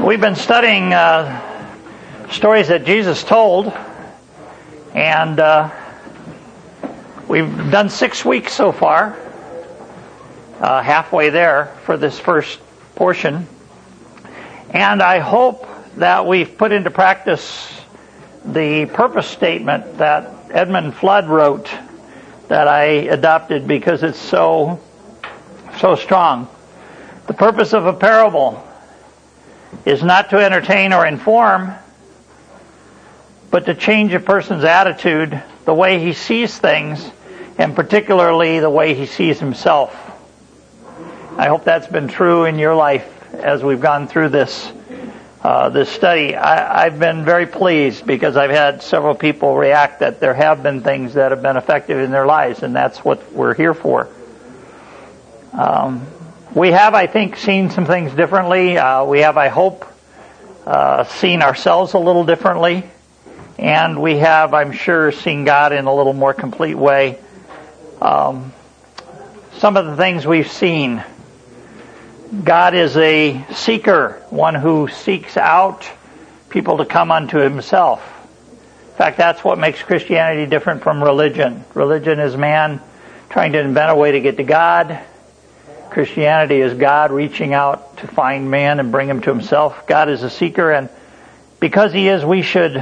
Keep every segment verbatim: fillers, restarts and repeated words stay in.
We've been studying uh, stories that Jesus told, and uh, we've done six weeks so far, uh, halfway there for this first portion. And I hope that we've put into practice the purpose statement that Edmund Flood wrote that I adopted because it's so, so strong. The purpose of a parable is not to entertain or inform, but to change a person's attitude, the way he sees things, and particularly the way he sees himself. I hope that's been true in your life as we've gone through this uh, this study. I, I've been very pleased because I've had several people react that there have been things that have been effective in their lives, and that's what we're here for. Um, We have, I think, seen some things differently. Uh, we have, I hope, uh, seen ourselves a little differently. And we have, I'm sure, seen God in a little more complete way. Um, some of the things we've seen. God is a seeker, one who seeks out people to come unto Himself. In fact, that's what makes Christianity different from religion. Religion is man trying to invent a way to get to God. Christianity is God reaching out to find man and bring him to Himself. God is a seeker, and because He is, we should,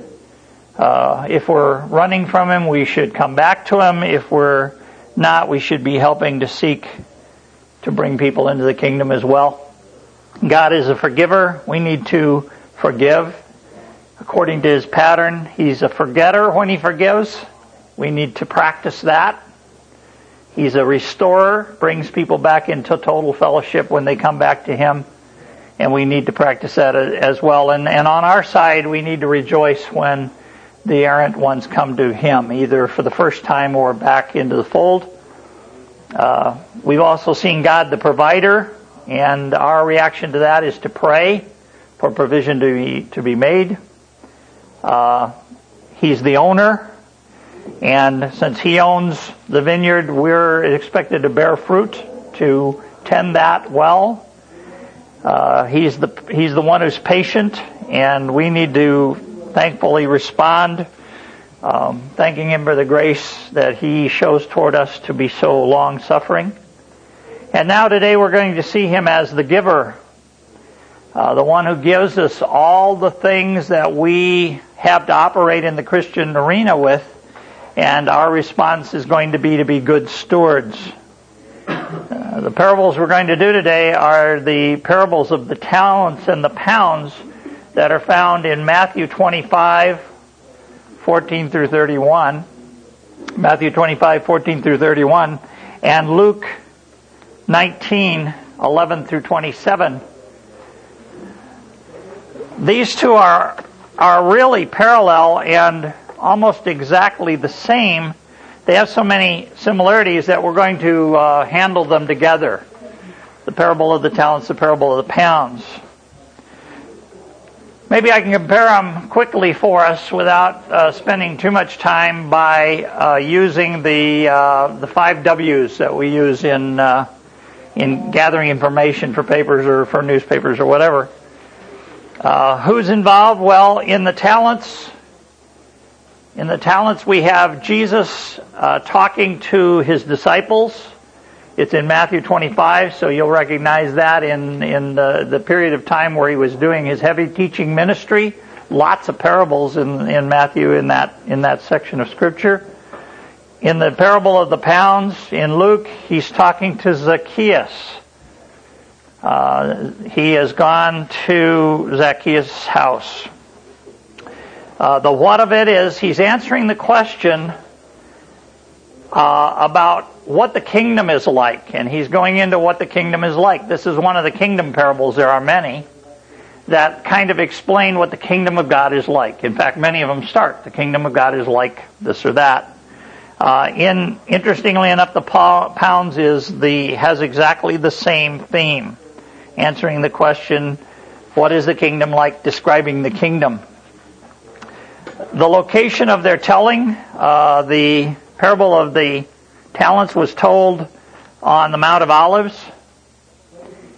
uh, if we're running from Him, we should come back to Him. If we're not, we should be helping to seek to bring people into the kingdom as well. God is a forgiver. We need to forgive according to His pattern. He's a forgetter when He forgives. We need to practice that. He's a restorer, brings people back into total fellowship when they come back to Him. And we need to practice that as well. And, and on our side, we need to rejoice when the errant ones come to Him, either for the first time or back into the fold. Uh, we've also seen God the provider, and our reaction to that is to pray for provision to be, to be made. Uh, he's the owner. And since He owns the vineyard, we're expected to bear fruit, to tend that well. Uh, he's the He's the one who's patient, and we need to thankfully respond, um, thanking Him for the grace that He shows toward us to be so long-suffering. And now today we're going to see Him as the giver, uh, the one who gives us all the things that we have to operate in the Christian arena with. And our response is going to be to be good stewards. Uh, the parables we're going to do today are the parables of the talents and the pounds that are found in Matthew twenty-five, fourteen through thirty-one. Matthew twenty-five, fourteen through thirty-one. And Luke nineteen, eleven through twenty-seven. These two are, are really parallel and almost exactly the same. They have so many similarities that we're going to uh, handle them together. The parable of the talents, the parable of the pounds. Maybe I can compare them quickly for us without uh, spending too much time by uh, using the uh, the five W's that we use in uh, in gathering information for papers or for newspapers or whatever. Uh, who's involved? Well, in the talents. In the talents, we have Jesus uh, talking to His disciples. It's in Matthew twenty-five, so you'll recognize that in, in the, the period of time where He was doing His heavy teaching ministry. Lots of parables in, in Matthew in that, in that section of Scripture. In the parable of the pounds, in Luke, He's talking to Zacchaeus. Uh, he has gone to Zacchaeus' house. Uh, the what of it is He's answering the question uh, about what the kingdom is like. And He's going into what the kingdom is like. This is one of the kingdom parables. There are many that kind of explain what the kingdom of God is like. In fact, many of them start, the kingdom of God is like this or that. Uh, in interestingly enough, the pounds is the has exactly the same theme. Answering the question, what is the kingdom like? Describing the kingdom. The location of their telling, uh, the parable of the talents was told on the Mount of Olives.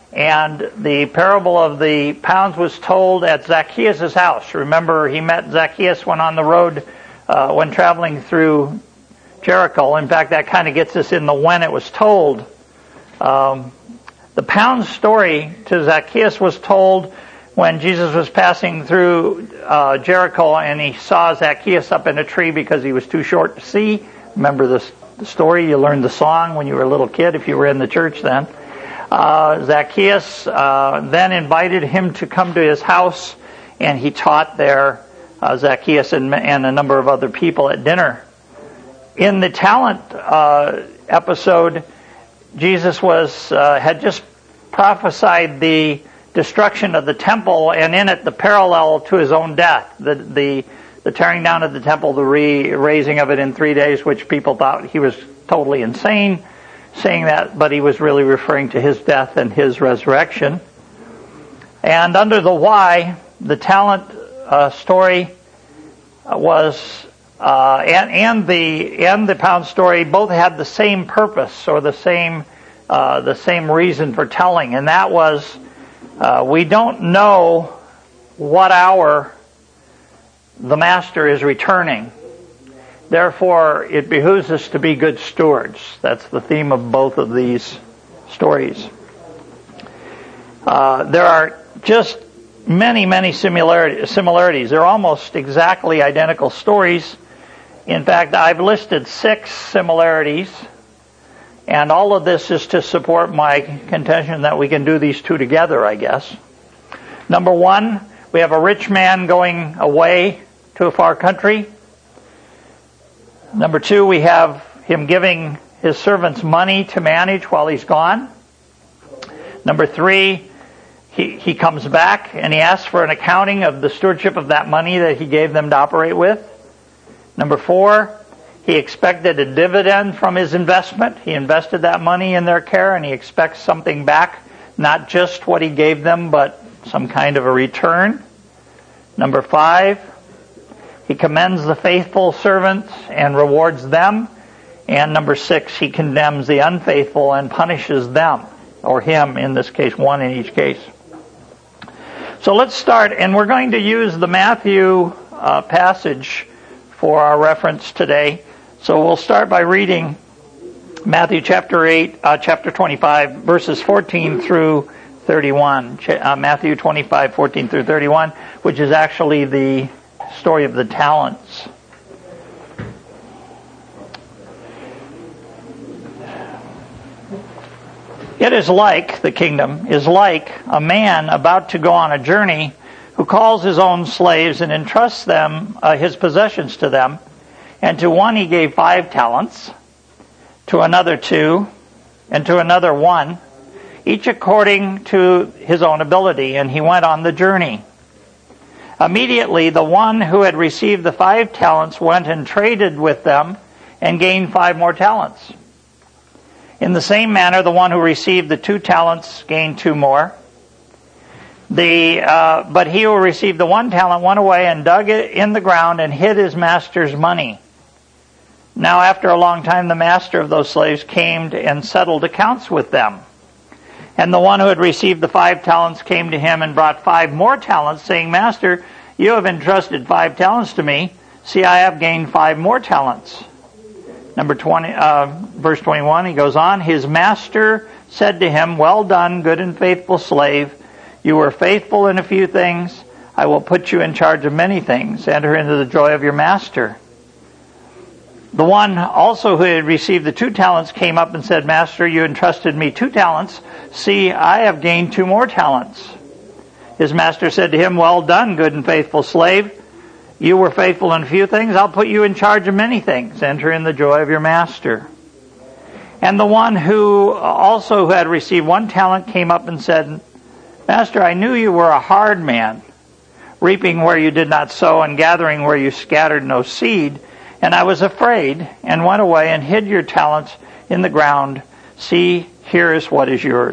And the parable of the pounds was told at Zacchaeus' house. Remember, he met Zacchaeus when on the road, uh, when traveling through Jericho. In fact, that kind of gets us in the when it was told. Um, the pound story to Zacchaeus was told when Jesus was passing through uh, Jericho, and he saw Zacchaeus up in a tree because he was too short to see. Remember this, the story? You learned the song when you were a little kid, if you were in the church then. Uh, Zacchaeus uh, then invited him to come to his house, and he taught there, uh, Zacchaeus and, and a number of other people at dinner. In the talent uh, episode, Jesus was uh, had just prophesied the destruction of the temple, and in it the parallel to his own death, the the, the tearing down of the temple, the re- raising of it in three days, which people thought he was totally insane saying that, but he was really referring to his death and his resurrection. And under the why, the talent uh, story was uh, and and the and the pound story both had the same purpose, or the same uh, the same reason for telling, and that was uh, we don't know what hour the master is returning. Therefore, it behooves us to be good stewards. That's the theme of both of these stories. Uh, there are just many, many similarities. similarities. They're almost exactly identical stories. In fact, I've listed six similarities, and all of this is to support my contention that we can do these two together, I guess. Number one, we have a rich man going away to a far country. Number two, we have him giving his servants money to manage while he's gone. Number three, he, he comes back and he asks for an accounting of the stewardship of that money that he gave them to operate with. Number four, he expected a dividend from his investment. He invested that money in their care, and he expects something back, not just what he gave them, but some kind of a return. Number five, he commends the faithful servants and rewards them. And number six, he condemns the unfaithful and punishes them, or him in this case, one in each case. So let's start, and we're going to use the Matthew uh, passage for our reference today. So we'll start by reading Matthew chapter eight, uh, chapter twenty-five, verses fourteen through thirty-one. Uh, Matthew twenty-five, fourteen through thirty-one, which is actually the story of the talents. It is like, the kingdom is like a man about to go on a journey who calls his own slaves and entrusts them, uh, his possessions to them. And to one he gave five talents, to another two, and to another one, each according to his own ability, and he went on the journey. Immediately the one who had received the five talents went and traded with them and gained five more talents. In the same manner, the one who received the two talents gained two more. The uh, but he who received the one talent went away and dug it in the ground and hid his master's money. Now after a long time the master of those slaves came and settled accounts with them. And the one who had received the five talents came to him and brought five more talents, saying, Master, you have entrusted five talents to me. See, I have gained five more talents. Number twenty, uh, verse twenty-one, he goes on, his master said to him, Well done, good and faithful slave. You were faithful in a few things. I will put you in charge of many things. Enter into the joy of your master. The one also who had received the two talents came up and said, Master, you entrusted me two talents. See, I have gained two more talents. His master said to him, Well done, good and faithful slave. You were faithful in a few things. I'll put you in charge of many things. Enter in the joy of your master. And the one who also who had received one talent came up and said, Master, I knew you were a hard man, reaping where you did not sow and gathering where you scattered no seed. And I was afraid and went away and hid your talents in the ground. See, here is what is yours.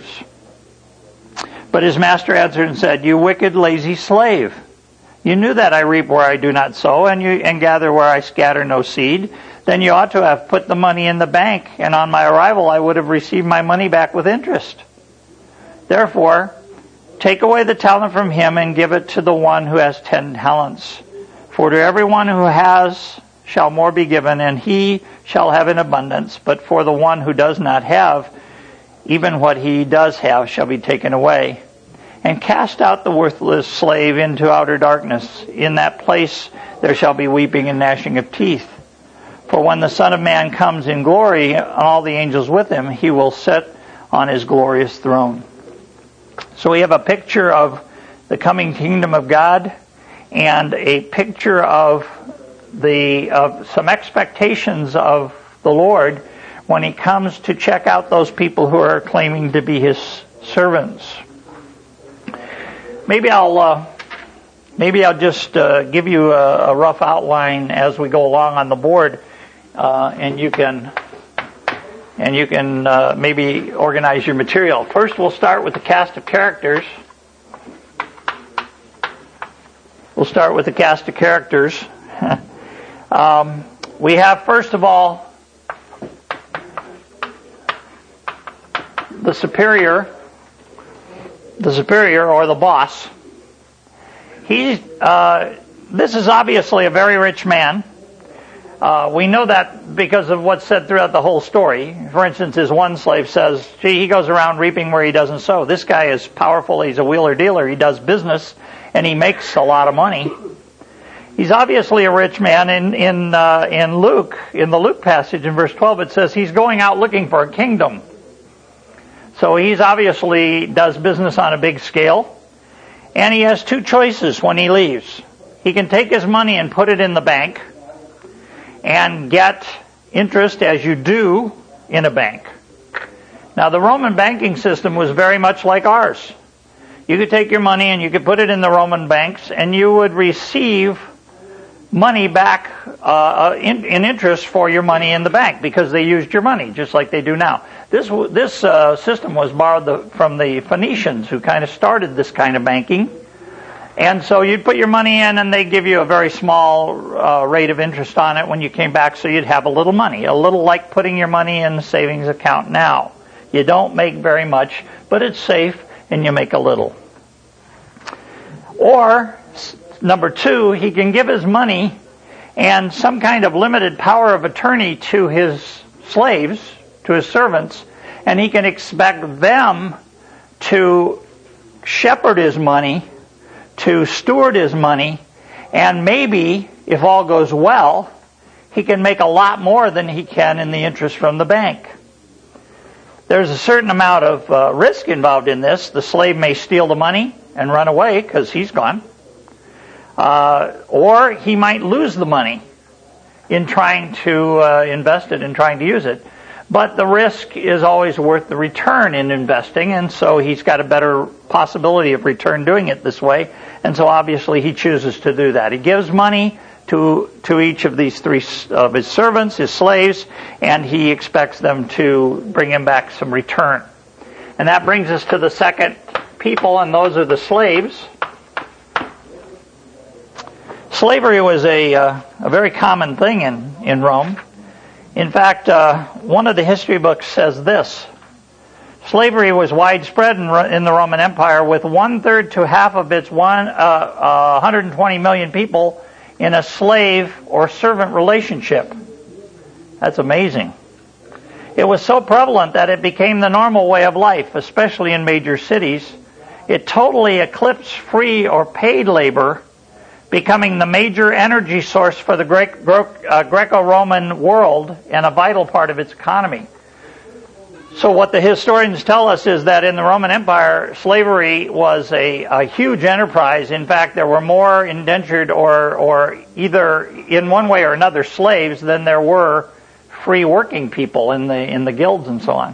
But his master answered and said, You wicked, lazy slave. You knew that I reap where I do not sow and you and gather where I scatter no seed. Then you ought to have put the money in the bank, and on my arrival I would have received my money back with interest. Therefore, take away the talent from him and give it to the one who has ten talents. For to everyone who has shall more be given, and he shall have in abundance. But for the one who does not have, even what he does have shall be taken away. And cast out the worthless slave into outer darkness. In that place there shall be weeping and gnashing of teeth. For when the Son of Man comes in glory, and all the angels with him, he will sit on his glorious throne. So we have a picture of the coming kingdom of God, and a picture of the of some expectations of the Lord when he comes to check out those people who are claiming to be his servants. Maybe I'll uh, maybe I'll just uh, give you a, a rough outline as we go along on the board, uh, and you can and you can uh, maybe organize your material. First, we'll start with the cast of characters. We'll start with the cast of characters. um, we have, first of all, the superior, the superior or the boss. He's, uh, this is obviously a very rich man. Uh, we know that because of what's said throughout the whole story. For instance, his one slave says, gee, he goes around reaping where he doesn't sow. This guy is powerful. He's a wheeler dealer. He does business, and he makes a lot of money. He's obviously a rich man. In in uh, in Luke, in the Luke passage in verse twelve, it says he's going out looking for a kingdom. So he's obviously does business on a big scale, and he has two choices when he leaves. He can take his money and put it in the bank and get interest as you do in a bank. Now, the Roman banking system was very much like ours. You could take your money and you could put it in the Roman banks, and you would receive money back uh, in, in interest for your money in the bank because they used your money just like they do now. This this uh, system was borrowed the, from the Phoenicians, who kind of started this kind of banking. And so you'd put your money in, and they'd give you a very small uh, rate of interest on it when you came back, so you'd have a little money, a little like putting your money in the savings account now. You don't make very much, but it's safe, and you make a little. Or, number two, he can give his money and some kind of limited power of attorney to his slaves, to his servants, and he can expect them to shepherd his money, to steward his money, and maybe, if all goes well, he can make a lot more than he can in the interest from the bank. There's a certain amount of uh, risk involved in this. The slave may steal the money and run away because he's gone. Uh, or he might lose the money in trying to uh, invest it and trying to use it. But the risk is always worth the return in investing, and so he's got a better possibility of return doing it this way. And so obviously he chooses to do that. He gives money to to each of these three of his servants, his slaves, and he expects them to bring him back some return. And that brings us to the second people, and those are the slaves. Slavery was a uh, a very common thing in, in Rome. In fact, uh, one of the history books says this: slavery was widespread in, in the Roman Empire, with one-third to half of its one, uh, uh, one hundred twenty million people in a slave or servant relationship. That's amazing. It was so prevalent that it became the normal way of life, especially in major cities. It totally eclipsed free or paid labor, becoming the major energy source for the Gre- Gre- uh, Greco-Roman world and a vital part of its economy. So what the historians tell us is that in the Roman Empire, slavery was a, a huge enterprise. In fact, there were more indentured or, or either in one way or another slaves than there were free working people in the in the guilds and so on.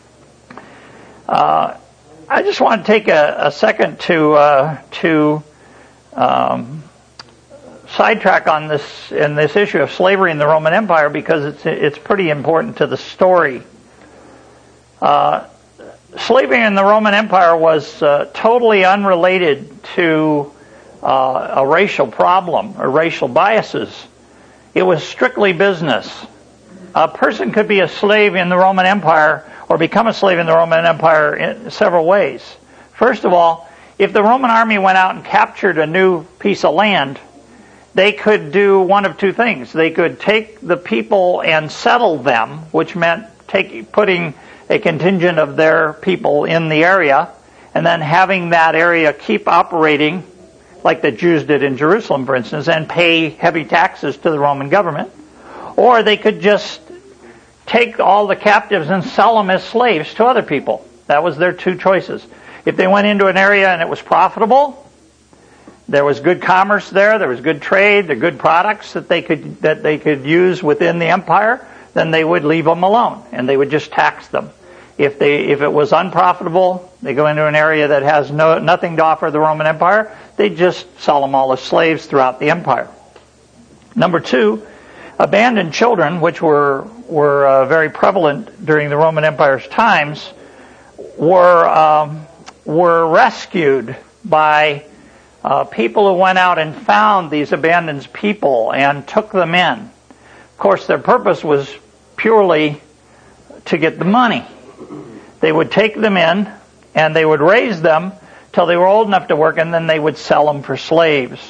Uh, I just want to take a, a second to uh, to um, sidetrack on this in this issue of slavery in the Roman Empire, because it's it's pretty important to the story. Uh, slavery in the Roman Empire was uh, totally unrelated to uh, a racial problem or racial biases. It was strictly business. A person could be a slave in the Roman Empire or become a slave in the Roman Empire in several ways. First of all, if the Roman army went out and captured a new piece of land, they could do one of two things. They could take the people and settle them, which meant take, putting a contingent of their people in the area, and then having that area keep operating like the Jews did in Jerusalem, for instance, and pay heavy taxes to the Roman government. Or they could just take all the captives and sell them as slaves to other people. That was their two choices. If they went into an area and it was profitable, there was good commerce there, there was good trade, there were good products that they could that they could use within the empire, then they would leave them alone and they would just tax them. If they if it was unprofitable, they go into an area that has no nothing to offer the Roman Empire, they just sell them all as slaves throughout the empire. Number two, abandoned children, which were were uh, very prevalent during the Roman Empire's times, were um, were rescued by uh, people who went out and found these abandoned people and took them in. Of course, their purpose was purely to get the money. They would take them in and they would raise them till they were old enough to work, and then they would sell them for slaves.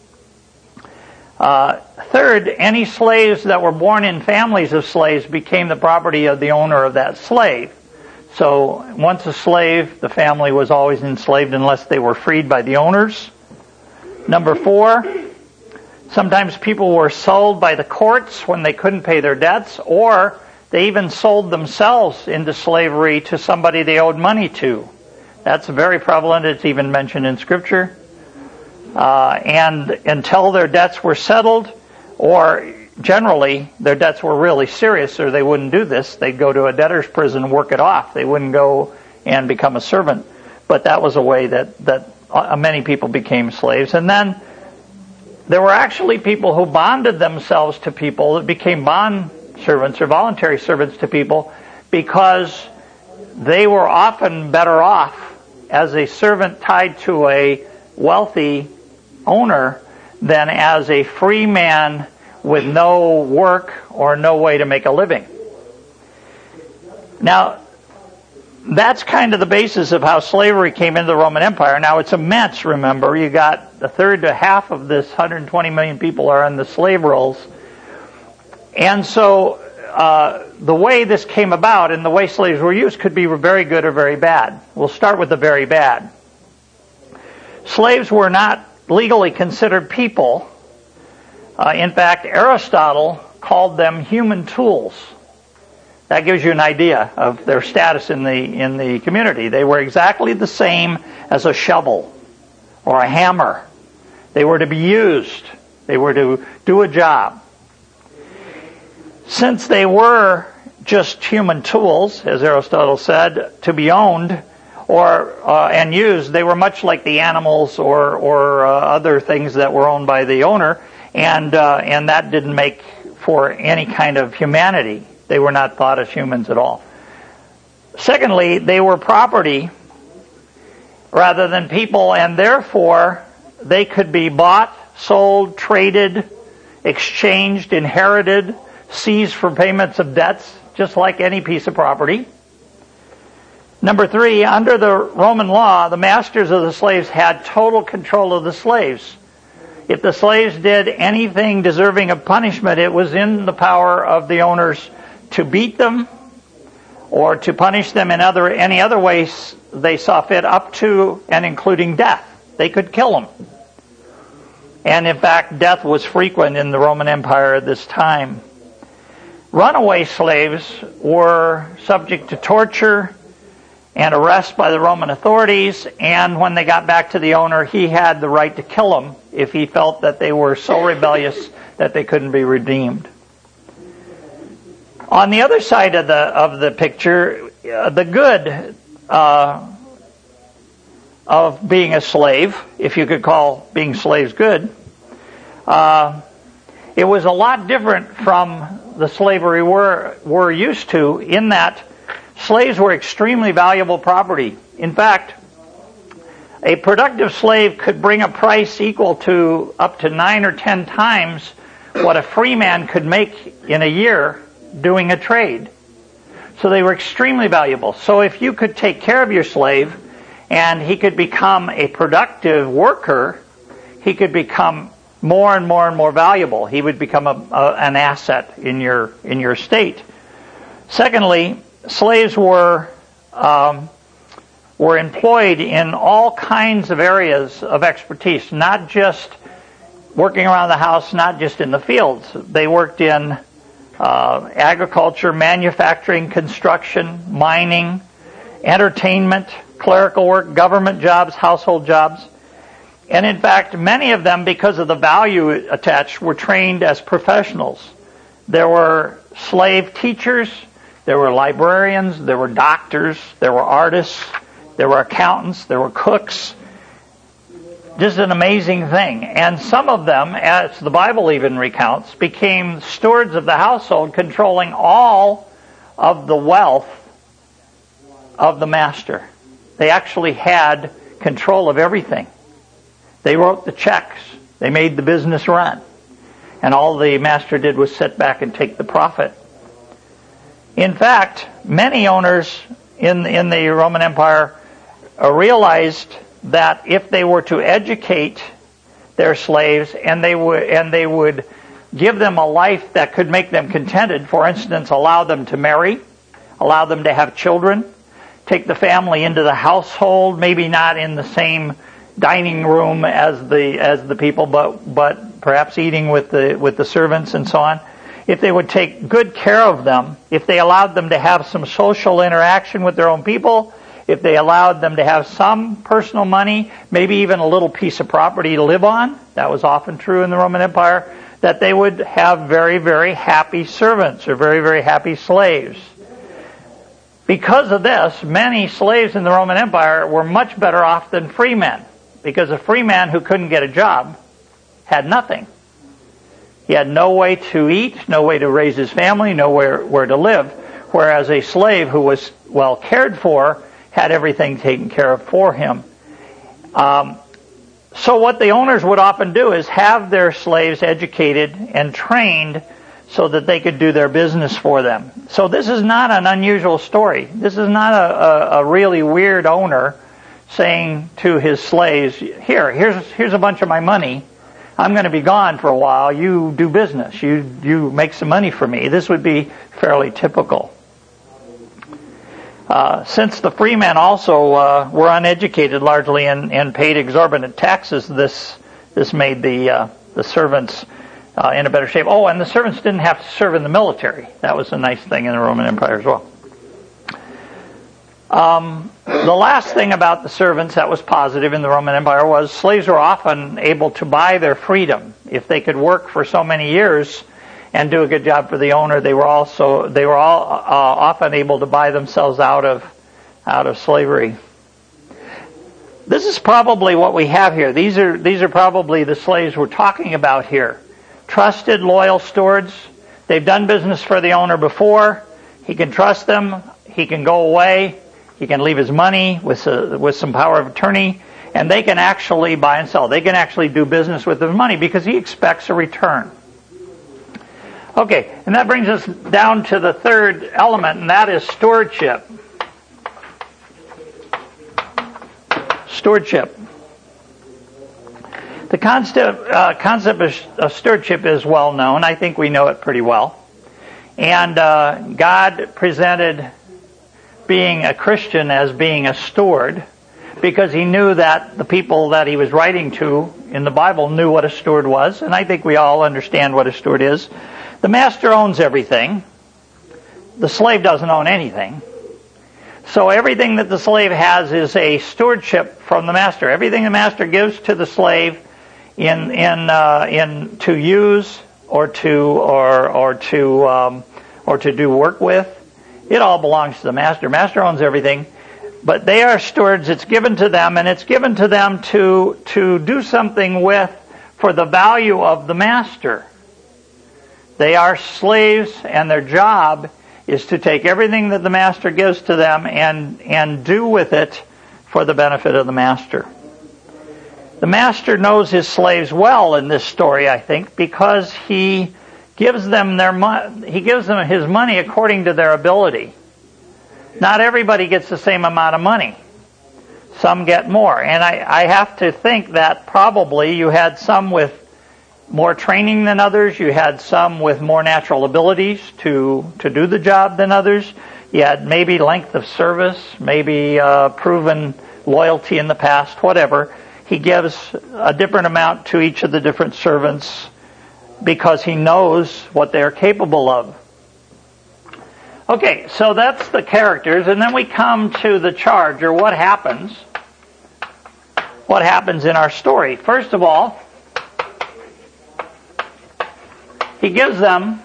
Uh, third, any slaves that were born in families of slaves became the property of the owner of that slave. So once a slave, the family was always enslaved unless they were freed by the owners. Number four, sometimes people were sold by the courts when they couldn't pay their debts, or they even sold themselves into slavery to somebody they owed money to. That's very prevalent. It's even mentioned in Scripture. Uh, and until their debts were settled, or generally their debts were really serious, or they wouldn't do this. They'd go to a debtor's prison and work it off. They wouldn't go and become a servant. But that was a way that, that many people became slaves. And then there were actually people who bonded themselves to people that became bond servants or voluntary servants to people because they were often better off as a servant tied to a wealthy owner than as a free man with no work or no way to make a living. Now, that's kind of the basis of how slavery came into the Roman Empire. Now, it's immense, remember. You got a third to half of this one hundred twenty million people are in the slave rolls. And so uh, the way this came about and the way slaves were used could be very good or very bad. We'll start with the very bad. Slaves were not legally considered people. Uh, in fact, Aristotle called them human tools. That gives you an idea of their status in the in the community. They were exactly the same as a shovel or a hammer. They were to be used. They were to do a job. Since they were just human tools, as Aristotle said, to be owned or uh, and used, they were much like the animals or or uh, other things that were owned by the owner, and uh, and that didn't make for any kind of humanity. They were not thought as humans at all. Secondly, they were property rather than people, and therefore they could be bought, sold, traded, exchanged, inherited, seized for payments of debts, just like any piece of property. Number three, under the Roman law, the masters of the slaves had total control of the slaves. If the slaves did anything deserving of punishment, it was in the power of the owners to beat them or to punish them in other any other ways they saw fit, up to and including death. They could kill them. And in fact, death was frequent in the Roman Empire at this time. Runaway slaves were subject to torture and arrest by the Roman authorities, and when they got back to the owner, he had the right to kill them if he felt that they were so rebellious that they couldn't be redeemed. On the other side of the of the picture, uh, the good uh, of being a slave, if you could call being slaves good, uh, it was a lot different from the slavery we're, we're used to, in that slaves were extremely valuable property. In fact, a productive slave could bring a price equal to up to nine or ten times what a free man could make in a year doing a trade. So they were extremely valuable. So if you could take care of your slave and he could become a productive worker, he could become more and more and more valuable. He would become a, a, an asset in your in your state. Secondly, slaves were um, were employed in all kinds of areas of expertise, not just working around the house, not just in the fields. They worked in uh, agriculture, manufacturing, construction, mining, entertainment, clerical work, government jobs, household jobs. And in fact, many of them, because of the value attached, were trained as professionals. There were slave teachers, there were librarians, there were doctors, there were artists, there were accountants, there were cooks. Just an amazing thing. And some of them, as the Bible even recounts, became stewards of the household, controlling all of the wealth of the master. They actually had control of everything. They wrote the checks. They made the business run. And all the master did was sit back and take the profit. In fact, many owners in, in the Roman Empire uh, realized that if they were to educate their slaves and they would and they would give them a life that could make them contented, for instance, allow them to marry, allow them to have children, take the family into the household, maybe not in the same dining room as the as the people, but but perhaps eating with the with the servants and so on. If they would take good care of them, if they allowed them to have some social interaction with their own people, if they allowed them to have some personal money, maybe even a little piece of property to live on, that was often true in the Roman Empire, that they would have very, very happy servants or very, very happy slaves. Because of this, many slaves in the Roman Empire were much better off than free men, because a free man who couldn't get a job had nothing. He had no way to eat, no way to raise his family, nowhere where to live, whereas a slave who was well cared for had everything taken care of for him. Um, so what the owners would often do is have their slaves educated and trained so that they could do their business for them. So this is not an unusual story. This is not a, a, a really weird owner saying to his slaves, here, here's here's a bunch of my money. I'm going to be gone for a while. You do business. You you make some money for me. This would be fairly typical. Uh, since the freemen also uh, were uneducated largely and, and paid exorbitant taxes, this this made the uh, the servants uh, in a better shape. Oh, and the servants didn't have to serve in the military. That was a nice thing in the Roman Empire as well. Um, the last thing about the servants that was positive in the Roman Empire was slaves were often able to buy their freedom. If they could work for so many years and do a good job for the owner, they were also they were all uh, often able to buy themselves out of out of slavery. This is probably what we have here. These are these are probably the slaves we're talking about here. Trusted, loyal stewards. They've done business for the owner before. He can trust them. He can go away. He can leave his money with a, with some power of attorney, and they can actually buy and sell. They can actually do business with his money because he expects a return. Okay, and that brings us down to the third element, and that is stewardship. Stewardship. The concept, uh, concept of, of stewardship is well known. I think we know it pretty well. And uh, God presented being a Christian as being a steward because he knew that the people that he was writing to in the Bible knew what a steward was, and I think we all understand what a steward is. The master owns everything. The slave doesn't own anything. So everything that the slave has is a stewardship from the master. Everything the master gives to the slave in in uh, in to use or to or or to um, or to do work with, it all belongs to the master. Master owns everything, but they are stewards. It's given to them, and it's given to them to to do something with for the value of the master. They are slaves, and their job is to take everything that the master gives to them and and do with it for the benefit of the master. The master knows his slaves well in this story, I think, because he gives them their mo- he gives them his money according to their ability. Not everybody gets the same amount of money. some get more. And I, I have to think that probably you had some with more training than others. You had some with more natural abilities to, to do the job than others. You had maybe length of service, maybe uh, proven loyalty in the past, whatever. He gives a different amount to each of the different servants because he knows what they're capable of. Okay, so that's the characters, and then we come to the charge, or what happens. What happens in our story. First of all, he gives them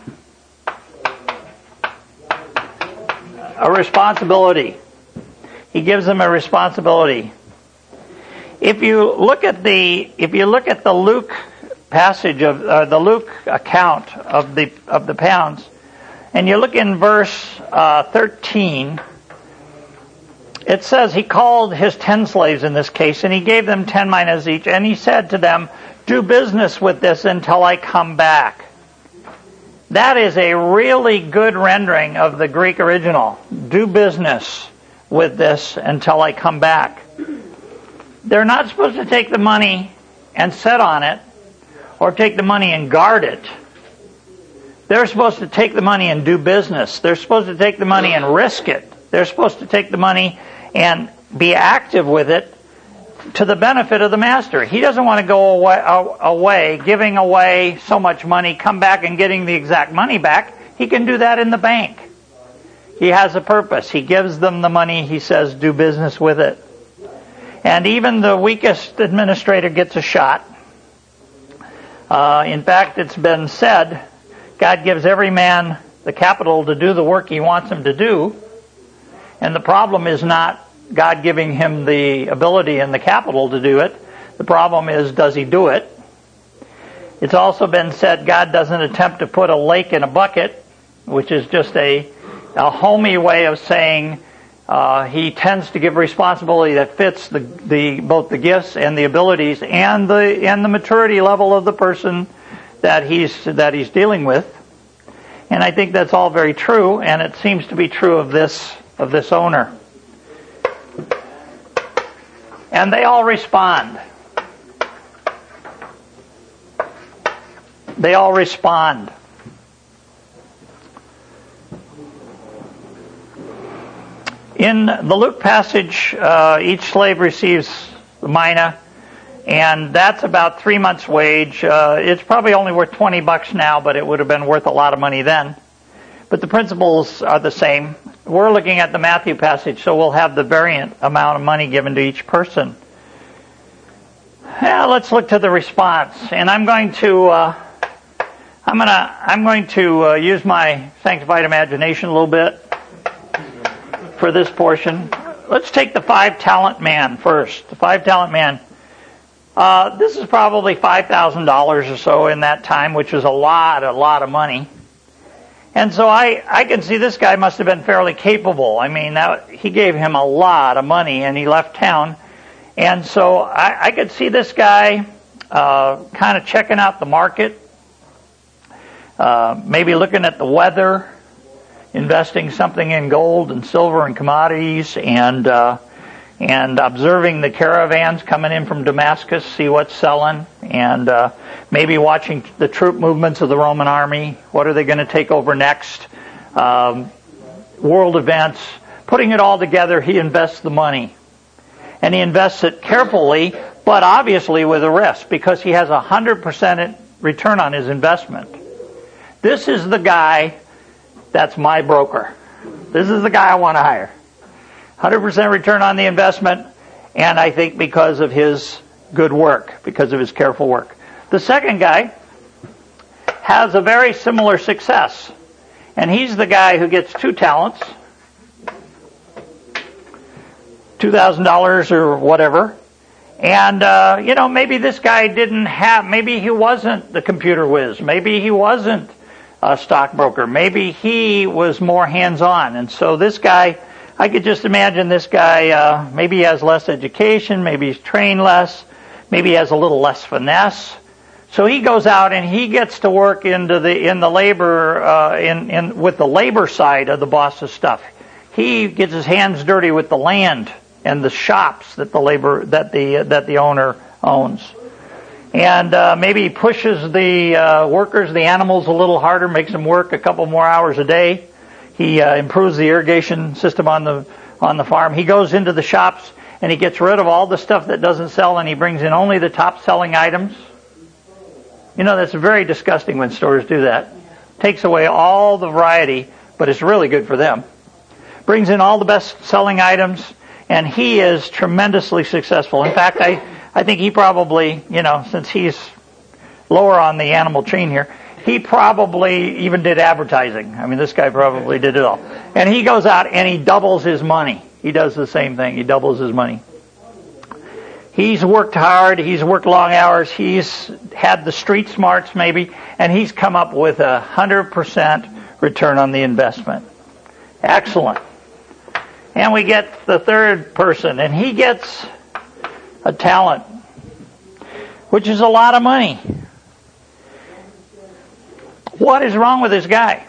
a responsibility. He gives them a responsibility. If you look at the if you look at the Luke passage of uh, the Luke account of the of the pounds, and you look in verse uh, thirteen, it says he called his ten slaves in this case, and he gave them ten minas each, and he said to them, "Do business with this until I come back." That is a really good rendering of the Greek original. Do business with this until I come back. They're not supposed to take the money and sit on it, or take the money and guard it. They're supposed to take the money and do business. They're supposed to take the money and risk it. They're supposed to take the money and be active with it to the benefit of the master. He doesn't want to go away, away, giving away so much money, come back and getting the exact money back. He can do that in the bank. He has a purpose. He gives them the money. He says, do business with it. And even the weakest administrator gets a shot. Uh, in fact, it's been said, God gives every man the capital to do the work he wants him to do. And the problem is not God giving him the ability and the capital to do it. The problem is, does he do it? It's also been said God doesn't attempt to put a lake in a bucket, which is just a, a homey way of saying uh, he tends to give responsibility that fits the, the both the gifts and the abilities and the and the maturity level of the person that he's that he's dealing with. And I think that's all very true, and it seems to be true of this of this owner. And they all respond. They all respond. In the Luke passage, uh, each slave receives the mina, and that's about three months' wage. Uh, it's probably only worth twenty bucks now, but it would have been worth a lot of money then. But the principles are the same. We're looking at the Matthew passage, so we'll have the variant amount of money given to each person. Now, let's look to the response, and I'm going to uh, I'm gonna I'm going to uh, use my sanctified imagination a little bit for this portion. Let's take the five talent man first. The five talent man. Uh, this is probably five thousand dollars or so in that time, which is a lot, a lot of money. And so I, I can see this guy must have been fairly capable. I mean, that, he gave him a lot of money and he left town. And so I, I could see this guy uh, kind of checking out the market, uh, maybe looking at the weather, investing something in gold and silver and commodities, and uh, and observing the caravans coming in from Damascus, see what's selling, and uh, maybe watching the troop movements of the Roman army. What are they going to take over next? Um, world events. Putting it all together, he invests the money. And he invests it carefully, but obviously with a risk, because he has a one hundred percent return on his investment. This is the guy that's my broker. This is the guy I want to hire. one hundred percent return on the investment, and I think because of his good work, because of his careful work. The second guy has a very similar success, and he's the guy who gets two talents, two thousand dollars or whatever, and, uh, you know, maybe this guy didn't have, maybe he wasn't the computer whiz, maybe he wasn't a stockbroker, maybe he was more hands-on, and so this guy, I could just imagine this guy, uh, maybe he has less education, maybe he's trained less, maybe he has a little less finesse. So he goes out and he gets to work into the in the labor uh, in in with the labor side of the boss's stuff. He gets his hands dirty with the land and the shops that the labor that the that the owner owns. And uh, maybe he pushes the uh, workers, the animals, a little harder, makes them work a couple more hours a day. He uh, improves the irrigation system on the on the farm. He goes into the shops and he gets rid of all the stuff that doesn't sell, and he brings in only the top-selling items. You know, that's very disgusting when stores do that. Takes away all the variety, but it's really good for them. Brings in all the best-selling items, and he is tremendously successful. In fact, I, I think he probably, you know, since he's lower on the animal chain here, he probably even did advertising. I mean, this guy probably did it all. And he goes out and he doubles his money. He does the same thing. He doubles his money. He's worked hard. He's worked long hours. He's had the street smarts maybe, and he's come up with a one hundred percent return on the investment. Excellent. And we get the third person, and he gets a talent, which is a lot of money. What is wrong with this guy?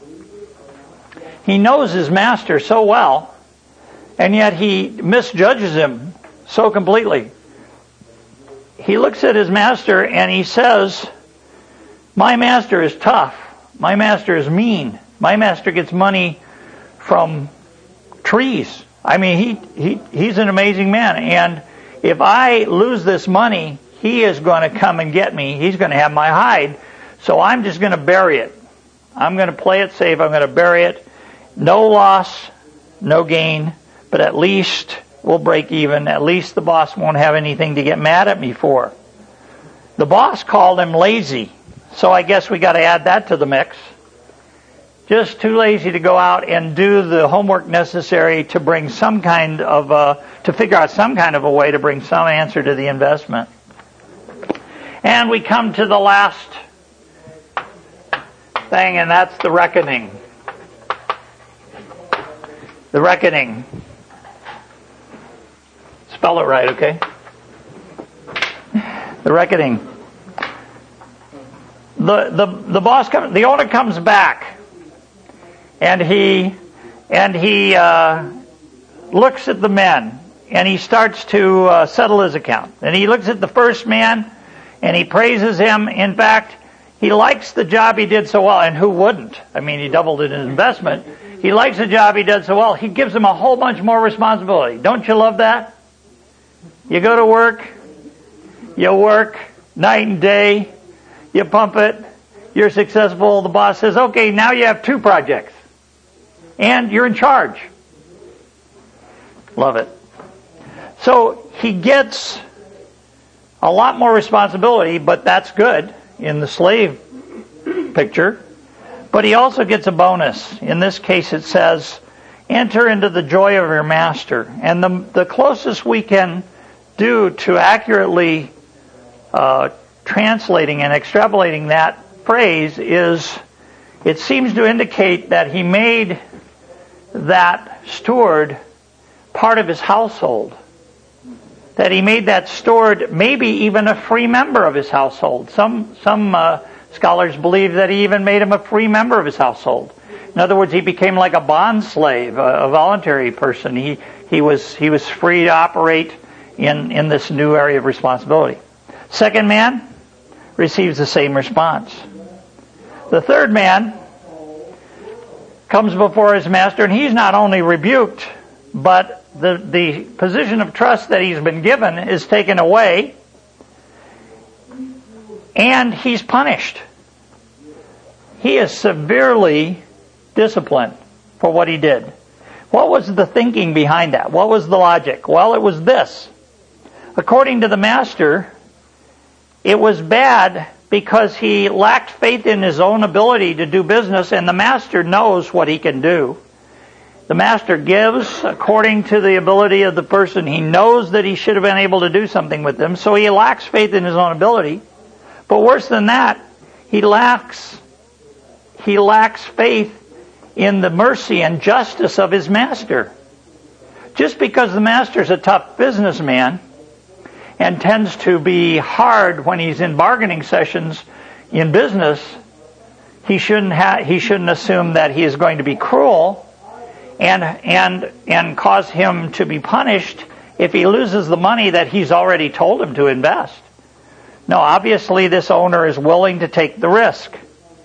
He knows his master so well, and yet he misjudges him so completely. He looks at his master and he says, my master is tough. My master is mean. My master gets money from trees. I mean, he, he he's an amazing man. And if I lose this money, he is going to come and get me. He's going to have my hide. So I'm just going to bury it. I'm going to play it safe. I'm going to bury it. No loss, no gain, but at least we'll break even. At least the boss won't have anything to get mad at me for. The boss called him lazy, so I guess we got to add that to the mix. Just too lazy to go out and do the homework necessary to bring some kind of a, to figure out some kind of a way to bring some answer to the investment. And we come to the last thing, and that's the reckoning. The reckoning. Spell it right, okay? The reckoning. The the the boss comes. The owner comes back, and he and he uh, looks at the men, and he starts to uh, settle his account. And he looks at the first man, and he praises him. In fact, he likes the job he did so well, and who wouldn't? I mean, he doubled his investment. He likes the job he did so well. He gives him a whole bunch more responsibility. Don't you love that? You go to work, you work night and day, you pump it, you're successful. The boss says, okay, now you have two projects, and you're in charge. Love it. So he gets a lot more responsibility, but that's good in the slave picture. But he also gets a bonus. In this case it says, enter into the joy of your master. And the, the closest we can do to accurately uh, translating and extrapolating that phrase is, it seems to indicate that he made that steward part of his household. That he made that steward maybe even a free member of his household. Some some uh, scholars believe that he even made him a free member of his household. In other words, he became like a bond slave, a, a voluntary person. He he was he was free to operate in, in this new area of responsibility. Second man receives the same response. The third man comes before his master, and he's not only rebuked, but the, the position of trust that he's been given is taken away, and he's punished. He is severely disciplined for what he did. What was the thinking behind that? What was the logic? Well, it was this. According to the master, it was bad because he lacked faith in his own ability to do business, and the master knows what he can do. The master gives according to the ability of the person. He knows that he should have been able to do something with them, so he lacks faith in his own ability. But worse than that, he lacks he lacks faith in the mercy and justice of his master. Just because the master's a tough businessman and tends to be hard when he's in bargaining sessions in business, he shouldn't ha- he shouldn't assume that he is going to be cruel. and and and cause him to be punished if he loses the money that he's already told him to invest. No, obviously this owner is willing to take the risk.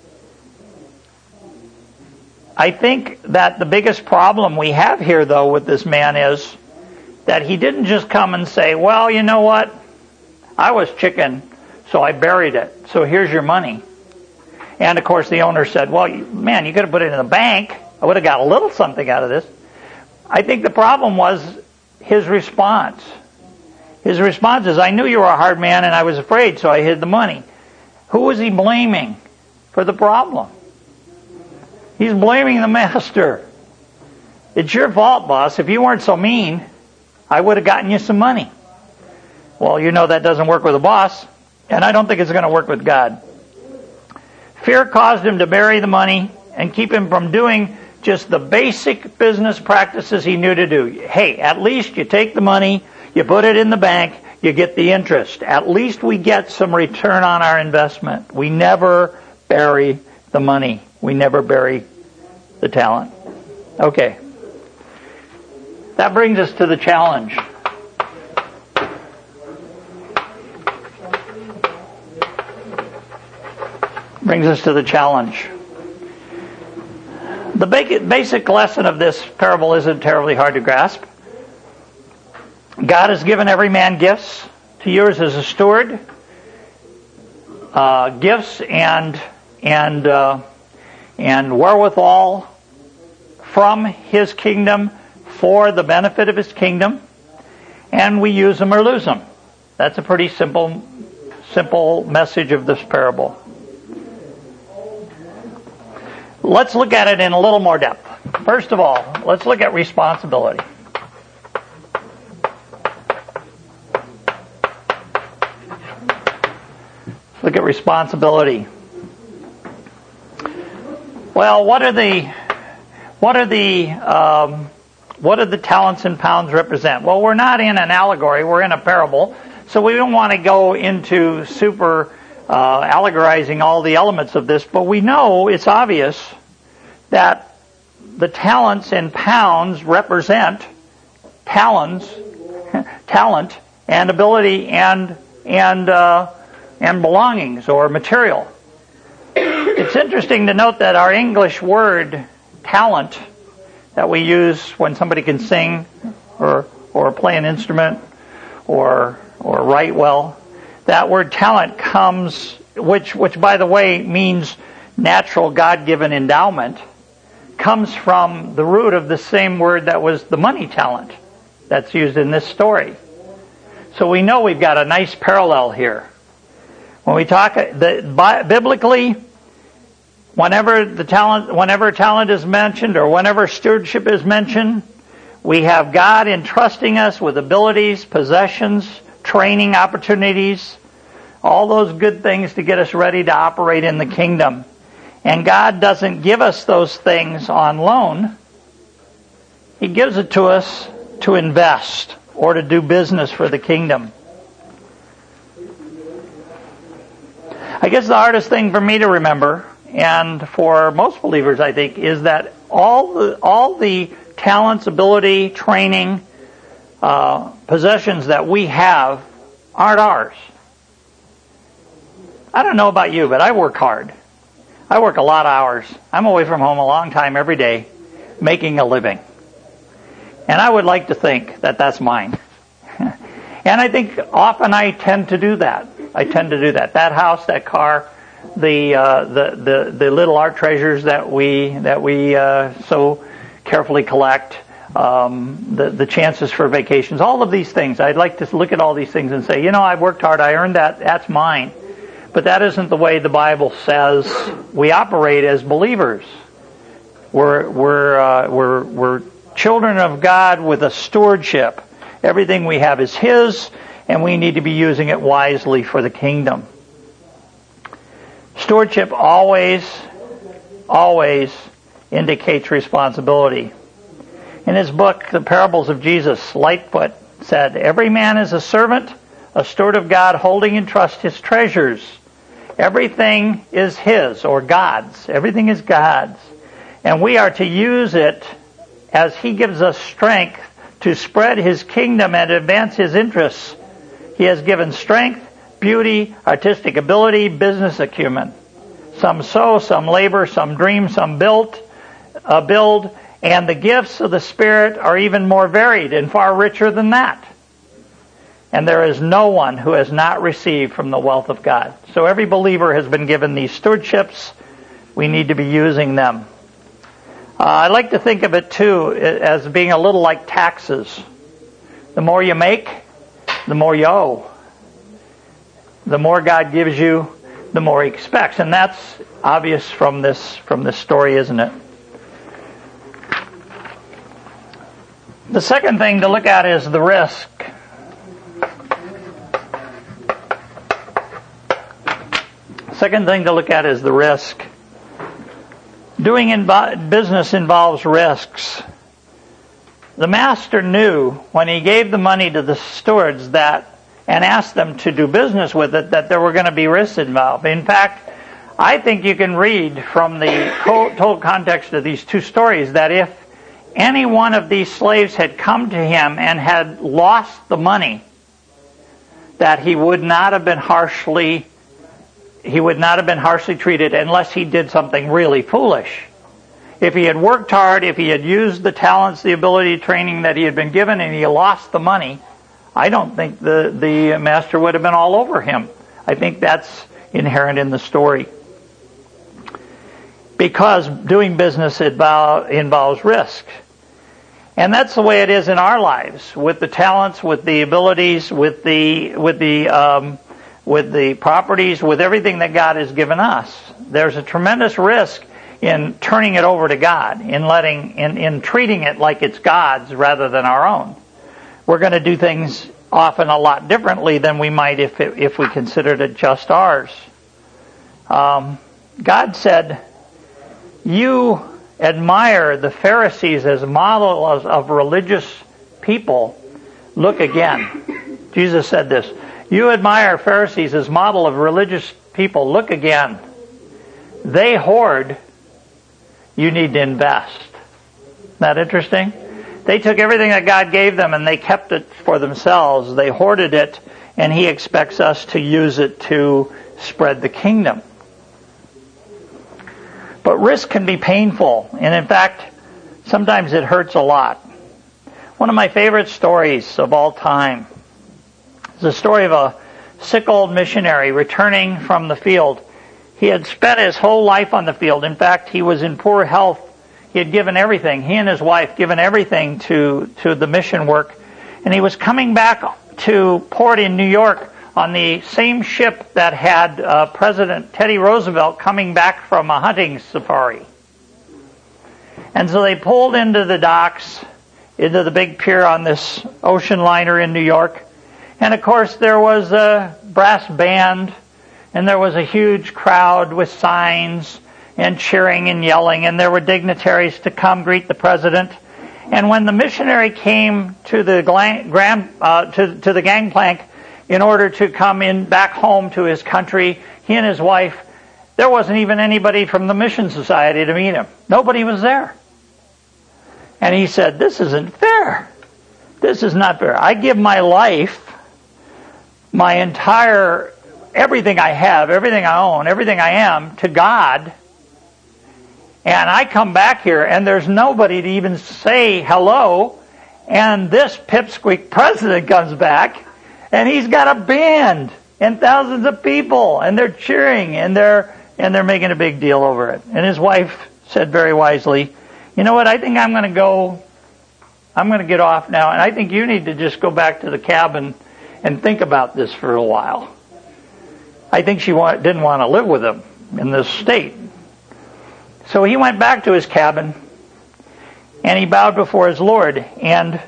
I think that the biggest problem we have here, though, with this man is that he didn't just come and say, well, you know what? I was chicken, so I buried it. So here's your money. And, of course, the owner said, well, man, you could have put it in the bank. I would have got a little something out of this. I think the problem was his response. His response is, I knew you were a hard man and I was afraid, so I hid the money. Who was he blaming for the problem? He's blaming the master. It's your fault, boss. If you weren't so mean, I would have gotten you some money. Well, you know that doesn't work with a boss, and I don't think it's going to work with God. Fear caused him to bury the money and keep him from doing just the basic business practices he knew to do. Hey, at least you take the money, you put it in the bank, you get the interest. At least we get some return on our investment. We never bury the money. We never bury the talent. Okay. That brings us to the challenge. Brings us to the challenge. The basic lesson of this parable isn't terribly hard to grasp. God has given every man gifts. To yours as a steward, uh, gifts and and uh, and wherewithal from His kingdom for the benefit of His kingdom, and we use them or lose them. That's a pretty simple, simple message of this parable. Let's look at it in a little more depth. First of all, let's look at responsibility. Let's look at responsibility. Well, what are the what are the um, what do the talents and pounds represent? Well, we're not in an allegory; we're in a parable, so we don't want to go into super uh, allegorizing all the elements of this. But we know it's obvious that the talents and pounds represent talents, talent, and ability, and and uh, and belongings or material. It's interesting to note that our English word talent that we use when somebody can sing or or play an instrument or or write well, that word talent comes, which which by the way means natural God-given endowment, comes from the root of the same word that was the money talent that's used in this story. So we know we've got a nice parallel here. When we talk the, biblically, whenever the talent, whenever talent is mentioned or whenever stewardship is mentioned, we have God entrusting us with abilities, possessions, training opportunities, all those good things to get us ready to operate in the kingdom. And God doesn't give us those things on loan. He gives it to us to invest or to do business for the kingdom. I guess the hardest thing for me to remember, and for most believers I think, is that all the all the talents, ability, training, uh, possessions that we have aren't ours. I don't know about you, but I work hard. I work a lot of hours. I'm away from home a long time every day, making a living. And I would like to think that that's mine. And I think often I tend to do that. I tend to do that. That house, that car, the uh, the, the the little art treasures that we that we uh, so carefully collect, um, the the chances for vacations, all of these things. I'd like to look at all these things and say, you know, I've worked hard. I earned that. That's mine. But that isn't the way the Bible says we operate as believers. We're we're uh, we're we're children of God with a stewardship. Everything we have is His, and we need to be using it wisely for the kingdom. Stewardship always, always indicates responsibility. In his book, The Parables of Jesus, Lightfoot said, "Every man is a servant, a steward of God, holding in trust His treasures. Everything is His, or God's. Everything is God's. And we are to use it as He gives us strength to spread His kingdom and advance His interests. He has given strength, beauty, artistic ability, business acumen. Some sow, some labor, some dream, some build, uh, build, and the gifts of the Spirit are even more varied and far richer than that. And there is no one who has not received from the wealth of God. So every believer has been given these stewardships. We need to be using them. Uh, I like to think of it too as being a little like taxes. The more you make, the more you owe. The more God gives you, the more He expects. And that's obvious from this from this story, isn't it? The second thing to look at is the risk. Second thing to look at is the risk. Doing invo- business involves risks. The master knew when he gave the money to the stewards that, and asked them to do business with it, that there were going to be risks involved. In fact, I think you can read from the total context of these two stories that if any one of these slaves had come to him and had lost the money, that he would not have been harshly he would not have been harshly treated unless he did something really foolish. If he had worked hard, if he had used the talents, the ability, training that he had been given, and he lost the money, I don't think the, the master would have been all over him. I think that's inherent in the story. Because doing business involves risk. And that's the way it is in our lives, with the talents, with the abilities, with the with the um, with the properties, with everything that God has given us. There's a tremendous risk in turning it over to God, in letting, in, in treating it like it's God's rather than our own. We're going to do things often a lot differently than we might if it, if we considered it just ours. Um, God said, "You admire the Pharisees as models of religious people. Look again." Jesus said this. "You admire Pharisees as model of religious people. Look again. They hoard. You need to invest." Isn't that interesting? They took everything that God gave them and they kept it for themselves. They hoarded it, and He expects us to use it to spread the kingdom. But risk can be painful, and in fact, sometimes it hurts a lot. One of my favorite stories of all time is the story of a sick old missionary returning from the field. He had spent his whole life on the field. In fact, he was in poor health. He had given everything. He and his wife given everything to, to the mission work. And he was coming back to port in New York on the same ship that had uh, President Teddy Roosevelt coming back from a hunting safari. And so they pulled into the docks, into the big pier on this ocean liner in New York. And of course there was a brass band, and there was a huge crowd with signs and cheering and yelling, and there were dignitaries to come greet the president. And when the missionary came to the grand, uh, to, to the gangplank in order to come in back home to his country, he and his wife, there wasn't even anybody from the Mission Society to meet him. Nobody was there. And he said, "This isn't fair. This is not fair. I give my life, my entire, everything I have, everything I own, everything I am, to God. And I come back here and there's nobody to even say hello. And this pipsqueak president comes back and he's got a band and thousands of people and they're cheering and they're, and they're making a big deal over it." And his wife said very wisely, "You know what? I think I'm going to go, I'm going to get off now. And I think you need to just go back to the cabin and think about this for a while." I think she wa- didn't want to live with him in this state. So he went back to his cabin and he bowed before his Lord, and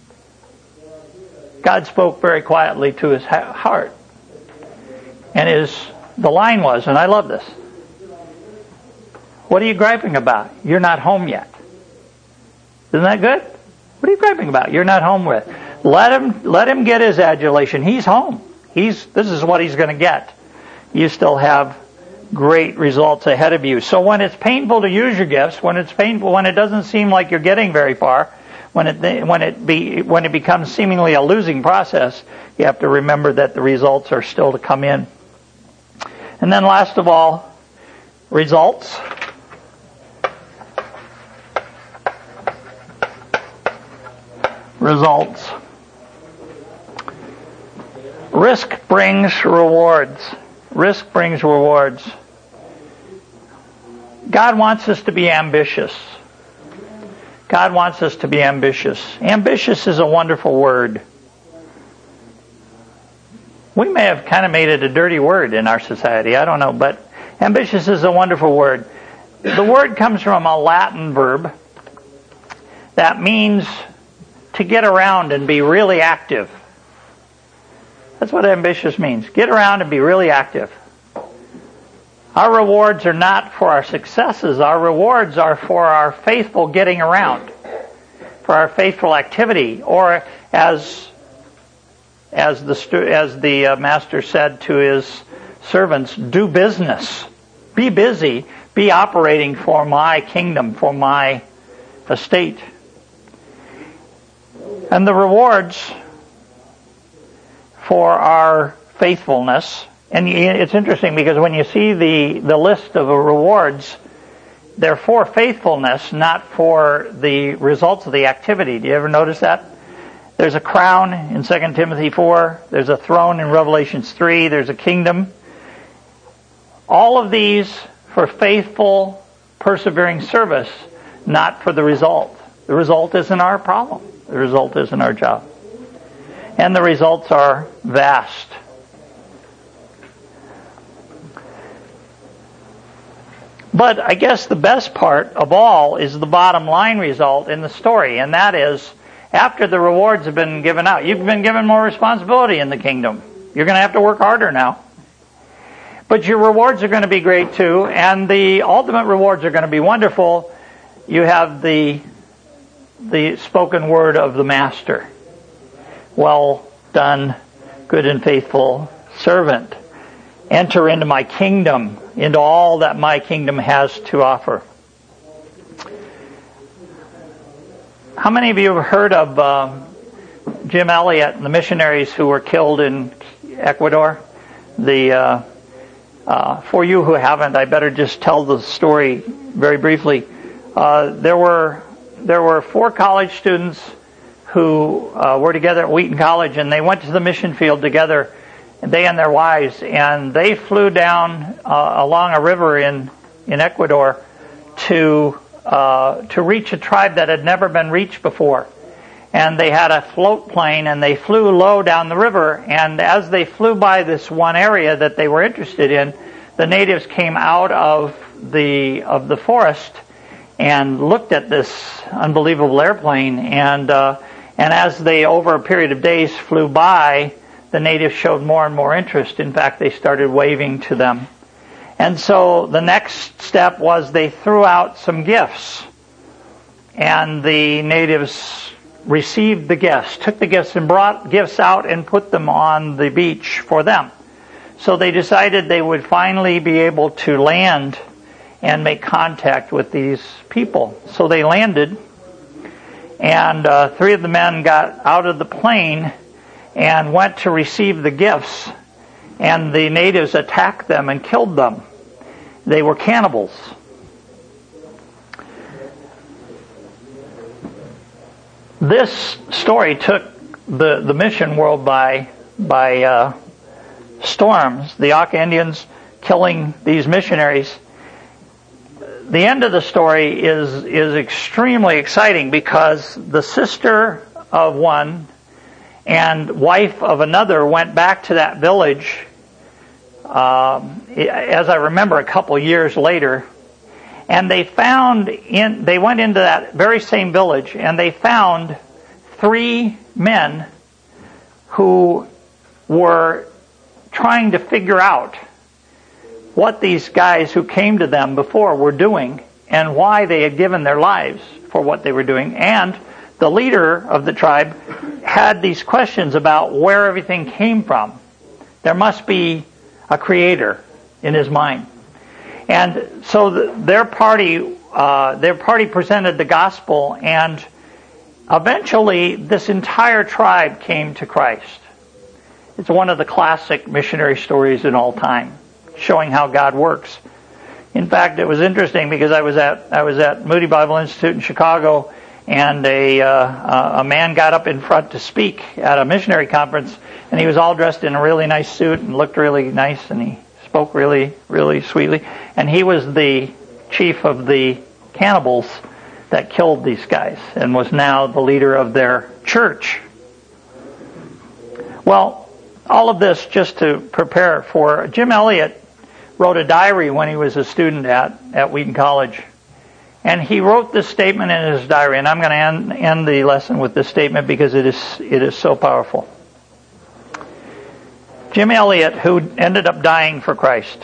God spoke very quietly to his ha- heart. And his the line was, and I love this, "What are you griping about? You're not home yet." Isn't that good? What are you griping about? You're not home with. Let him let him get his adulation. He's home. He's this is what he's going to get. You still have great results ahead of you. So when it's painful to use your gifts, when it's painful, when it doesn't seem like you're getting very far, when it when it be when it becomes seemingly a losing process, you have to remember that the results are still to come in. And then last of all, results. Results. Risk brings rewards. Risk brings rewards. God wants us to be ambitious. God wants us to be ambitious. Ambitious is a wonderful word. We may have kind of made it a dirty word in our society. I don't know, but ambitious is a wonderful word. The word comes from a Latin verb that means to get around and be really active. That's what ambitious means. Get around and be really active. Our rewards are not for our successes. Our rewards are for our faithful getting around, for our faithful activity, or as as the as the uh, master said to his servants, do business. Be busy. Be operating for my kingdom, for my estate. And the rewards for our faithfulness, and it's interesting because when you see the, the list of rewards, they're for faithfulness, not for the results of the activity. Do you ever notice that? There's a crown in Second Timothy four, there's a throne in Revelations three, there's a kingdom. All of these for faithful, persevering service, not for the result. The result isn't our problem. The result isn't our job. And the results are vast. But I guess the best part of all is the bottom line result in the story, and that is, after the rewards have been given out, you've been given more responsibility in the kingdom. You're going to have to work harder now. But your rewards are going to be great too, and the ultimate rewards are going to be wonderful. You have the the spoken word of the master. Well done, good and faithful servant. Enter into my kingdom, into all that my kingdom has to offer. How many of you have heard of uh, Jim Elliot and the missionaries who were killed in Ecuador? The uh, uh, for you who haven't, I better just tell the story very briefly. Uh, there were there were four college students who uh, were together at Wheaton College, and they went to the mission field together, they and their wives, and they flew down uh, along a river in in Ecuador to uh, to reach a tribe that had never been reached before. And they had a float plane, and they flew low down the river, and as they flew by this one area that they were interested in, the natives came out of the of the forest and looked at this unbelievable airplane, and uh, and as they, over a period of days, flew by, the natives showed more and more interest. In fact, they started waving to them. And so the next step was they threw out some gifts, and the natives received the gifts, took the gifts and brought gifts out and put them on the beach for them. So they decided they would finally be able to land and make contact with these people. So they landed, and uh, three of the men got out of the plane and went to receive the gifts, and the natives attacked them and killed them. They were cannibals. This story took the, the mission world by by uh, storms. The Auca Indians killing these missionaries. The end of the story is is extremely exciting because the sister of one and wife of another went back to that village, um, as I remember, a couple years later, and they found in they went into that very same village, and they found three men who were trying to figure out what these guys who came to them before were doing and why they had given their lives for what they were doing. And the leader of the tribe had these questions about where everything came from. There must be a creator in his mind. And so the, their party, uh, their party presented the gospel, and eventually this entire tribe came to Christ. It's one of the classic missionary stories in all time, showing how God works. In fact, it was interesting because I was at I was at Moody Bible Institute in Chicago, and a uh, a man got up in front to speak at a missionary conference, and he was all dressed in a really nice suit and looked really nice, and he spoke really, really sweetly. And he was the chief of the cannibals that killed these guys and was now the leader of their church. Well, all of this just to prepare for... Jim Elliot wrote a diary when he was a student at, at Wheaton College. And he wrote this statement in his diary, and I'm going to end, end the lesson with this statement because it is it is so powerful. Jim Elliot, who ended up dying for Christ.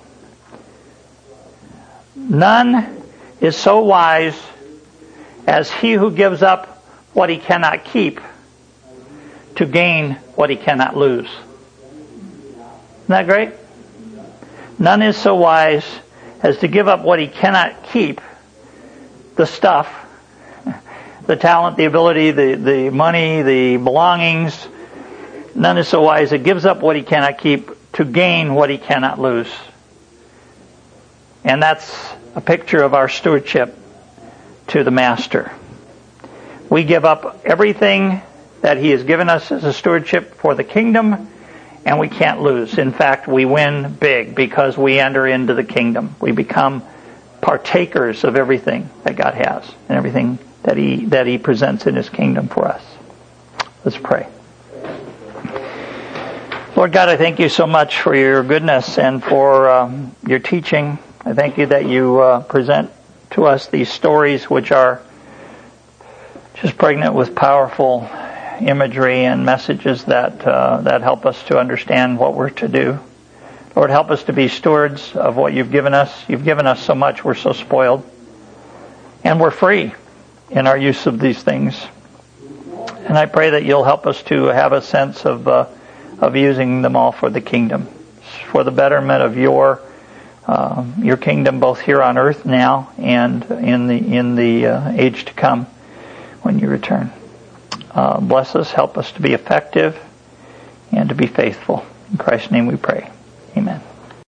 None is so wise as he who gives up what he cannot keep to gain what he cannot lose. Isn't that great? None is so wise as to give up what he cannot keep, the stuff, the talent, the ability, the, the money, the belongings. None is so wise that gives up what he cannot keep to gain what he cannot lose. And that's a picture of our stewardship to the Master. We give up everything that he has given us as a stewardship for the kingdom, and we can't lose. In fact, we win big because we enter into the kingdom. We become partakers of everything that God has and everything that he that he presents in his kingdom for us. Let's pray. Lord God, I thank you so much for your goodness and for um, your teaching. I thank you that you uh, present to us these stories which are just pregnant with powerful imagery and messages that uh, that help us to understand what we're to do. Lord, help us to be stewards of what you've given us. You've given us so much. We're so spoiled. And we're free in our use of these things. And I pray that you'll help us to have a sense of uh, of using them all for the kingdom, for the betterment of your uh, your kingdom, both here on earth now and in the in the uh, age to come when you return. Uh, bless us, help us to be effective and to be faithful. In Christ's name we pray.